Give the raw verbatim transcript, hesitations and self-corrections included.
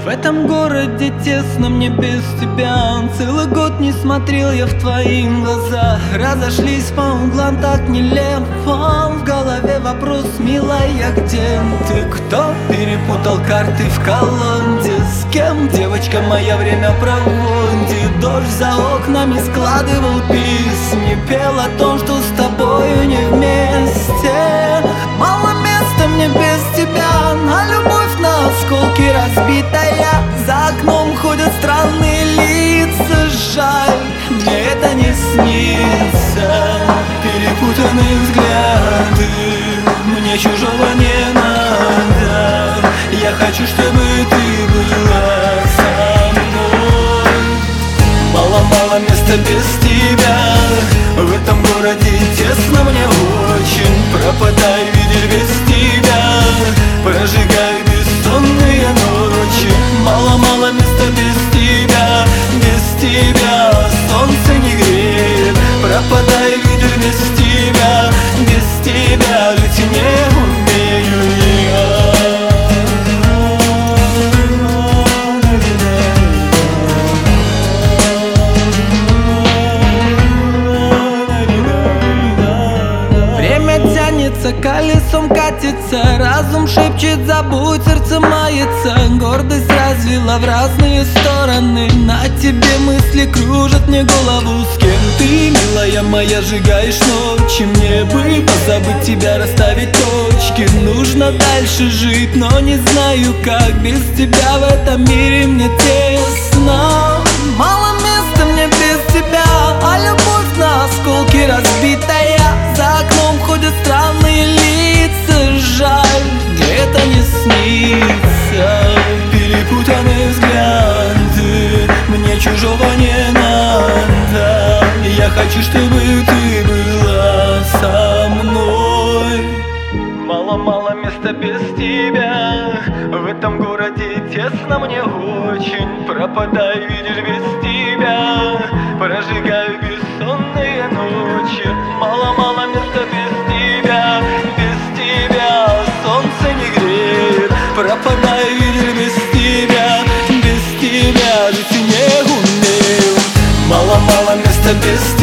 этом городе тесно мне без тебя. Целый год не смотрел я в твои глаза. Разошлись по углам так нелепо. В голове вопрос, милая, где ты? Кто перепутал карты в колоде? С кем девочка моя время проводит? Дождь за окнами складывал песни, пел о том, что с тобою не вместе. Мало места мне без тебя, а любовь на осколки разбитая. За окном ходят странные лица, жаль, мне это не снится. Перепутанные взгляды, мне чужого не надо. Я хочу, чтобы ты была со мной. Мало-мало места без тебя. В этом городе тесно мне очень. Пропадай, видишь, без тебя. Прожигай бессонные ночи. Мало-мало места без тебя. Без тебя солнце не греет. Пропадай, видишь, без тебя. Без тебя жить не умею я. Колесом катится, разум шепчет, забудь, сердце мается. Гордость развела в разные стороны. На тебе мысли кружат мне голову. С кем ты, милая моя, сжигаешь ночи? Мне бы позабыть тебя, расставить точки. Нужно дальше жить, но не знаю как. Без тебя в этом мире мне тесно. Мало места мне без тебя, а любовь на осколки разбитая. За окном ходят странные лица, жаль, мне это не снится. Перепутанные взгляды, мне чужого не надо. Я хочу, чтобы ты была со мной. Мало-мало места без тебя. В этом городе тесно мне очень. Пропадай, видишь, без тебя. Прожигаю бессонные ночи. Мало-мало места без тебя. Без тебя солнце не греет. Пропадай, видишь, без тебя. Без тебя жить не умею. Мало-мало места без тебя.